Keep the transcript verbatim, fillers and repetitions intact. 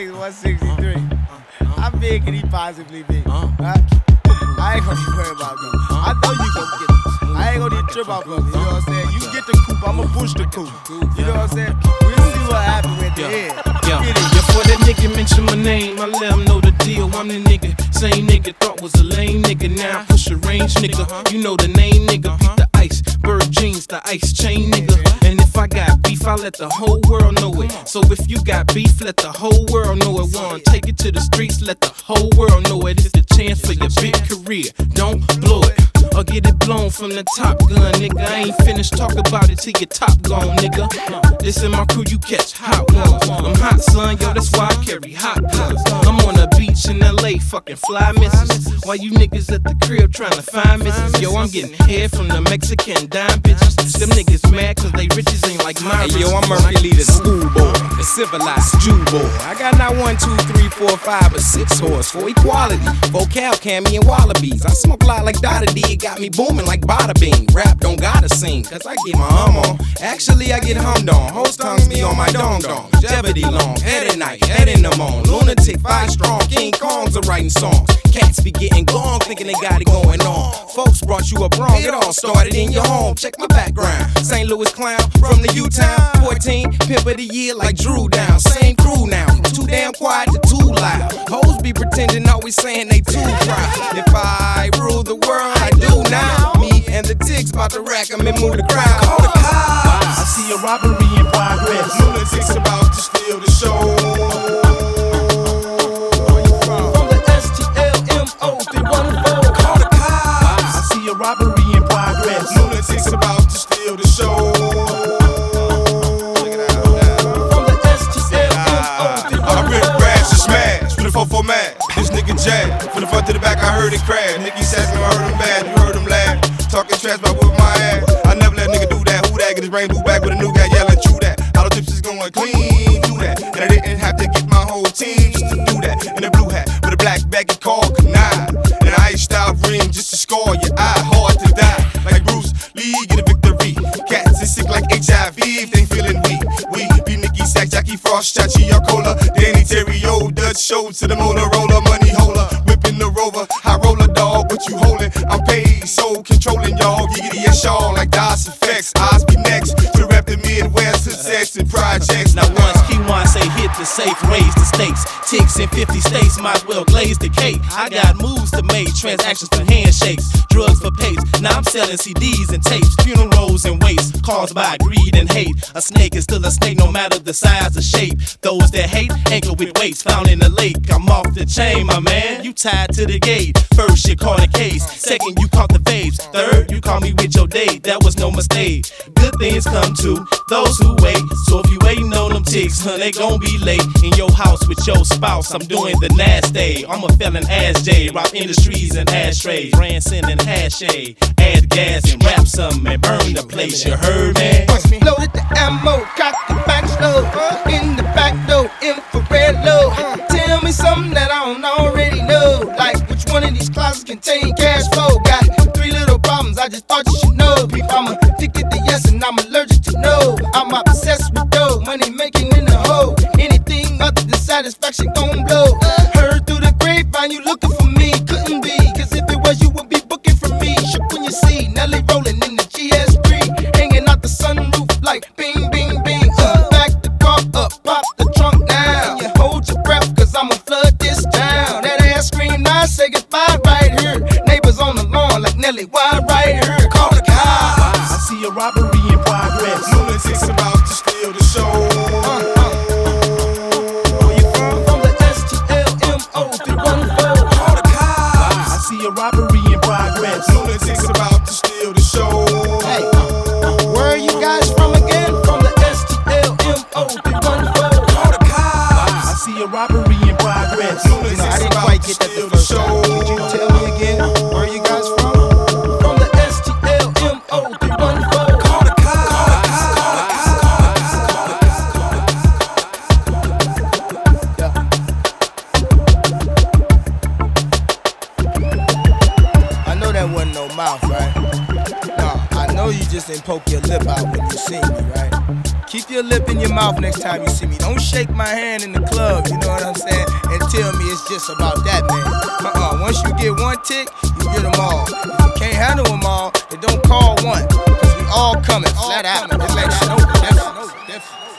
six, one sixty-three. How big can he possibly be? Huh? I ain't gonna be worried about that. I know you gonna get it. I ain't gonna need to trip off of it. You know what I'm saying? You get the coupe, I'ma push the coupe. You know what I'm saying? We'll see what happens at the end. Yeah, yeah, for that nigga mention my name, I let him know the deal. I'm the nigga, same nigga thought was a lame nigga. Now I push a range nigga. You know the name nigga. Beat the ice, bird jeans, the ice chain nigga. And if I got beef, I let the whole world know it. So if you got beef, let the whole world know it. One, take it to the streets, let the whole world know it. It's the chance for your big career. Don't blow it. Or get it blown from the Top Gun, nigga. I ain't finished talk about it till your top gone, nigga. This in my crew, you catch hot ones. I'm hot, son, yo, that's why I carry hot guns. I'm on the beach in L A, fucking fly misses. While you niggas at the crib trying to find misses. Yo, I'm getting head from the Mexican dime bitches. Them niggas mad cause they riches ain't like my riches. Hey, yo, I'm Murphy Lee, the schoolboy, the civilized Jew boy. I got not one, two, three, four, five, but six horse for equality. Vocal, Cammy, and Wallabies. I smoke a lot like Dada D. Got me booming like Bada Bing. Rap don't gotta sing, cause I get my hum on. Actually, I get hummed on. Host tongues me on my dong dong. Jeopardy long, head at night, head in the moan. Lunatic, five strong, King Kongs are writing songs. Cats be getting gone, thinking they got it going on. Folks brought you up wrong, it all started in your home. Check my background, Saint Louis clown from the U-Town. fourteen, pimp of the year like Drew Down. Same crew now, too damn quiet to too loud. Hoes be pretending, always saying they too proud. If I rule the world, I do now. Me and the ticks about to rack 'em and move the crowd. Call the cops. I see a robbery in progress. Lunatics about to steal the show. From the S T L M O three one four. Call the cops. I see a robbery in progress. Lunatics about to steal the show. From the S T L M O three one four. I rip, crash, and smash with a four four mad. This nigga jack. From the front to the back, I heard it crash. Nigga says me, I heard him bad. You heard him laugh. Talking trash about with my ass. I never let nigga do that. Who that? Get his brain blew back with a new guy yelling, true that. All the tips is going clean, do that. And I didn't have to get my whole team just to do that. In a blue hat with a black baggy called Kanai. And an ice style ring just to score your eye. Hard to die. Like Bruce Lee, get a victory. Cats is sick like H I V if they feeling weak. We be Nicky Sack, Jackie Frost, Chachi Cola, Danny Terrio, Dutch show to the Motorola, money holder. Whipping the rover, high roller dog, what you holding? I'm paid, so controlling y'all. Giggity yes, y'all like DOS effects. Oz be next to rep the Midwest success and projects. Now once Key One say hit the safe, raise the stakes. Ticks in fifty states, might as well glaze the cake. I got moves to make, transactions for handshakes, drugs for papes. Now I'm selling C Ds and tapes, funerals and wastes, caused by greed and hate. A snake is still a snake, no matter the size or shape. Those that hate, anchor with weights, found in the lake. I'm off the chain, my man. You tied to the gate. First, you caught a case. Second, you caught the vapes. Third, you called me with your date. That was no mistake. Good things come to those who wait. So if you waiting on them ticks, huh, they gon' be late. In your house with your spouse, I'm doing the nasty. I'm a felon ass J. Rock industries and ashtrays. Brand sending hash A. Add gas and rap some and burn the place. You heard, man? Loaded the ammo, cocked the back slow. In the back door, infrared low. Tell me something that I don't already know. Like which one of these closets contain cash flow. Got three little problems, I just thought you should know. I'm addicted to yes and I'm allergic to no. I'm obsessed with dough, money making in the hole. Anything other than satisfaction gon' blow. Heard through the grapevine you looking for me, couldn't be. Cause if it was you would be booking for me. Shook when you see Nelly rolling in the G S three. Hanging out the sunroof like bing bing bing. Uh, back the car up, pop the trunk now. Hold your breath cause I'ma flood this town. That ass scream now, say goodbye right here. Neighbors on the lawn like Nelly, why right here? Call the cops. I see a robbery in progress. Lunatics about to steal the show. Uh, uh. Where you from? From the S T L M O three one four. Call the cops. I see a robbery in progress. Lunatics about to steal the show. Hey, where are you guys from again? From the S T L M O three one four. Call the cops. I see a robbery in progress. Lunatics No, I didn't about quite to get that steal the the first show. time. Could you tell me again where are you guys from? From the S T L M O three one four. Call the cops. I know that wasn't no mouth, right? No, I know you just didn't poke your lip out when you seen me, right? Keep your lip in your mouth next time you see me. Don't shake my hand in the club, you know what I'm saying? And tell me it's just about that, man. Uh-uh, once you get one tick, you get them all. If you can't handle them all, then don't call one. Cause we all coming, flat out. It makes no difference.